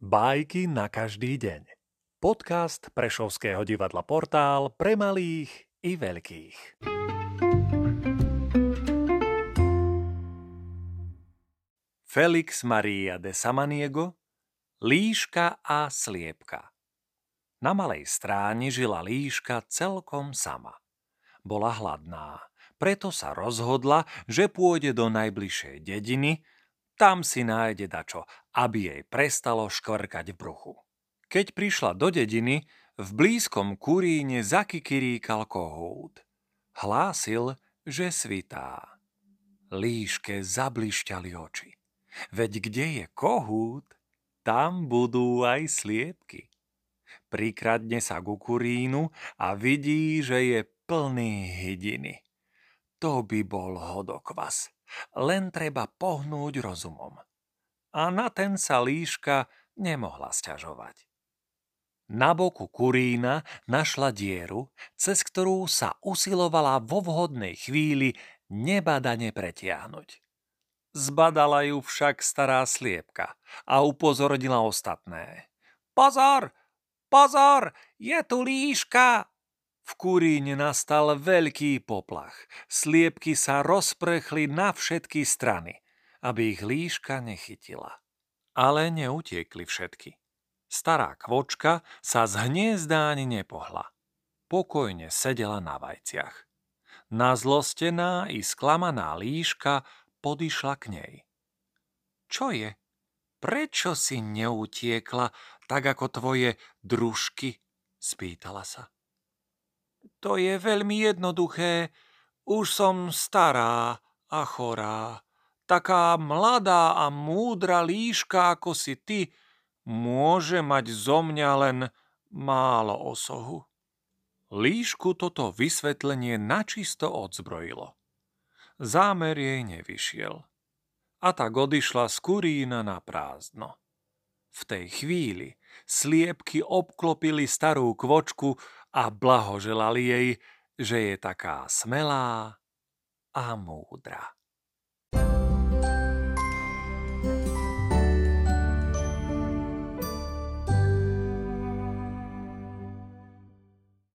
Bajky na každý deň. Podcast Prešovského divadla Portál pre malých i veľkých. Felix Maria de Samaniego, Líška a sliepka. Na Malej Stráni žila Líška celkom sama. Bola hladná, preto sa rozhodla, že pôjde do najbližšej dediny. Tam si nájde dačo, aby jej prestalo škvrkať v bruchu. Keď prišla do dediny, v blízkom kuríne zakikiríkal kohút. Hlásil, že svitá. Líške zablišťali oči. Veď kde je kohút, tam budú aj sliepky. Prikradne sa ku kurínu a vidí, že je plný hydiny. To by bol hodokvas. Len treba pohnúť rozumom. A na ten sa Líška nemohla sťažovať. Na boku kurína našla dieru, cez ktorú sa usilovala vo vhodnej chvíli nebadane pretiahnuť. Zbadala ju však stará sliepka a upozornila ostatné. Pozor, pozor, je tu Líška! V kuríne nastal veľký poplach. Sliepky sa rozprchli na všetky strany, aby ich Líška nechytila. Ale neutiekli všetky. Stará kvočka sa z hniezda ani nepohla. Pokojne sedela na vajciach. Nazlostená i sklamaná Líška podišla k nej. Čo je? Prečo si neutiekla tak ako tvoje družky? Spýtala sa. To je veľmi jednoduché. Už som stará a chorá. Taká mladá a múdra Líška ako si ty môže mať zo mňa len málo osohu. Líšku toto vysvetlenie načisto odzbrojilo. Zámer jej nevyšiel. A tak odišla z kurína na prázdno. V tej chvíli sliepky obklopili starú kvočku a blahoželali jej, že je taká smelá a múdra.